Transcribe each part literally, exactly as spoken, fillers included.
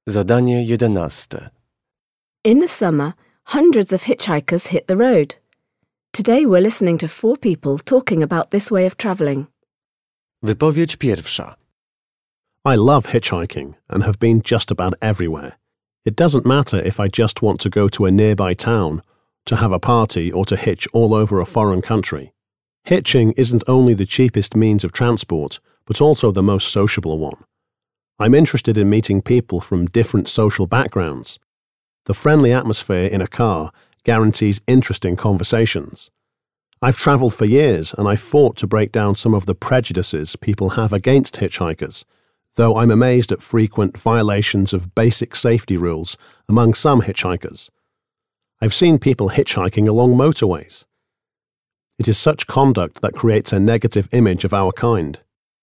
Zadanie jedenaste. In the summer, hundreds of hitchhikers hit the road. Today we're listening to four people talking about this way of travelling. Wypowiedź pierwsza. I love hitchhiking and have been just about everywhere. It doesn't matter if I just want to go to a nearby town, to have a party, or to hitch all over a foreign country. Hitching isn't only the cheapest means of transport, but also the most sociable one. I'm interested in meeting people from different social backgrounds. The friendly atmosphere in a car guarantees interesting conversations. I've travelled for years and I've fought to break down some of the prejudices people have against hitchhikers, though I'm amazed at frequent violations of basic safety rules among some hitchhikers. I've seen people hitchhiking along motorways. It is such conduct that creates a negative image of our kind.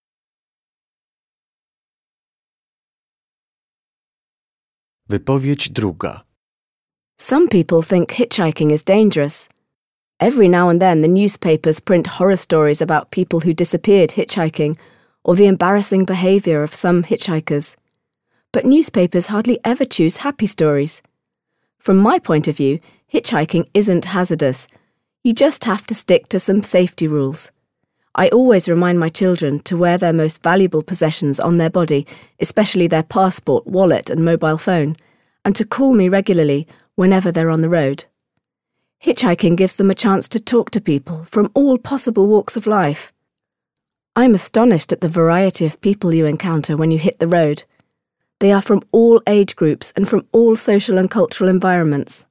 Wypowiedź druga. Some people think hitchhiking is dangerous. Every now and then the newspapers print horror stories about people who disappeared hitchhiking or the embarrassing behaviour of some hitchhikers. But newspapers hardly ever choose happy stories. From my point of view, hitchhiking isn't hazardous. You just have to stick to some safety rules. I always remind my children to wear their most valuable possessions on their body, especially their passport, wallet and mobile phone, and to call me regularly whenever they're on the road. Hitchhiking gives them a chance to talk to people from all possible walks of life. I'm astonished at the variety of people you encounter when you hit the road. They are from all age groups and from all social and cultural environments.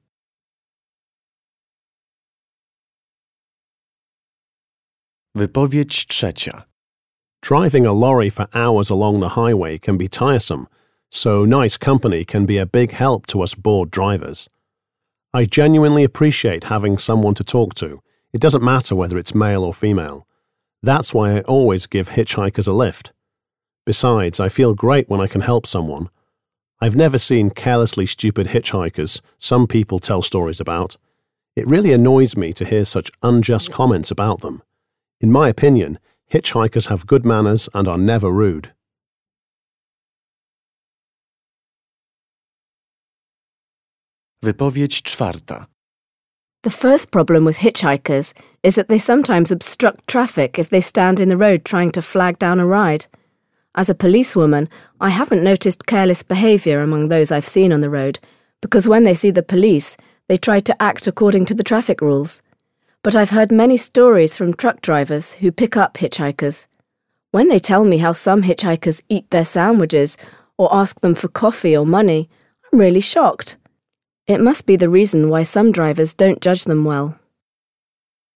Wypowiedź trzecia. Driving a lorry for hours along the highway can be tiresome, so nice company can be a big help to us bored drivers. I genuinely appreciate having someone to talk to. It doesn't matter whether it's male or female. That's why I always give hitchhikers a lift. Besides, I feel great when I can help someone. I've never seen carelessly stupid hitchhikers some people tell stories about. It really annoys me to hear such unjust comments about them. In my opinion, hitchhikers have good manners and are never rude. Wypowiedź czwarta. The first problem with hitchhikers is that they sometimes obstruct traffic if they stand in the road trying to flag down a ride. As a policewoman, I haven't noticed careless behaviour among those I've seen on the road, because when they see the police, they try to act according to the traffic rules. But I've heard many stories from truck drivers who pick up hitchhikers. When they tell me how some hitchhikers eat their sandwiches or ask them for coffee or money, I'm really shocked. It must be the reason why some drivers don't judge them well.